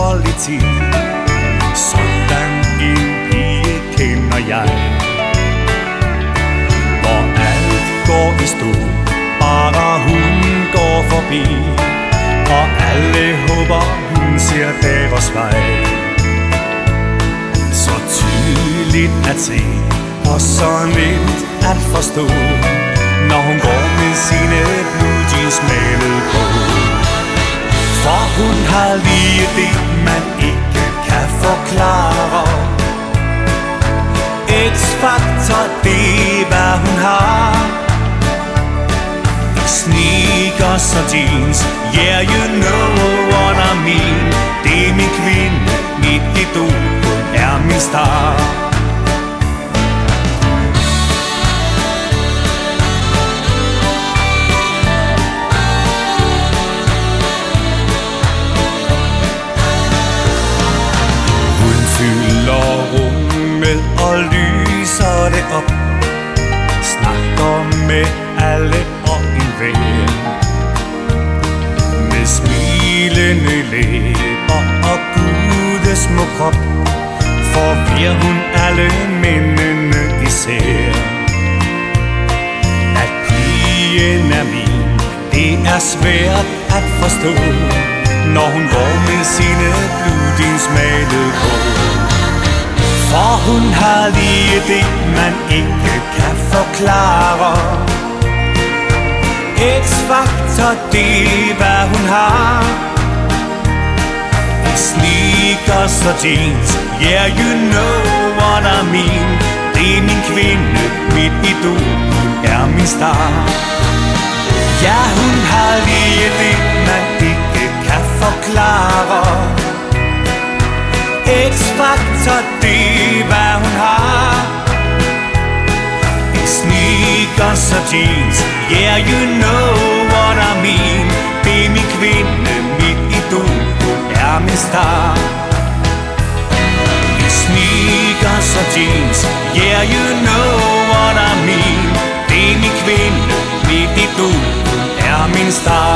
kvalitet. Sådan en pige kender jeg, hvor alt går i stå, bare hun går forbi, og alle håber hun ser deres vej. Så tydeligt at se, og så nemt at forstå, når hun går med sine blue jeans malet på. For hun har lige det, man ikke kan forklare. X-faktor, det er hvad hun har. Sneakers og jeans, yeah you know what I mean. Det er min kvinde, mit idol, hun er min star. Fylder rummet og lyser det op, snakker med alle og enhver, med smilende læber og gudesmå krop, forvirrer hun alle mændene især. At pigen er min, det er svært at forstå, når hun går med sine blue jeans malet på. For hun har lige det, man ikke kan forklare. X-faktor, det er hvad hun har. I sneakers og jeans, yeah you know what I mean. Det er min kvinde, mit idol, hun er min star. Ja, hun har lige det, man ikke kan forklare. X-faktor, det er hvad hun har. I sneakers og jeans, yeah you know what I mean. Det er min kvinde, mit idol, hun er min star. I sneakers og jeans, yeah you know what I mean. Det er min kvinde, mit idol, hun er min star.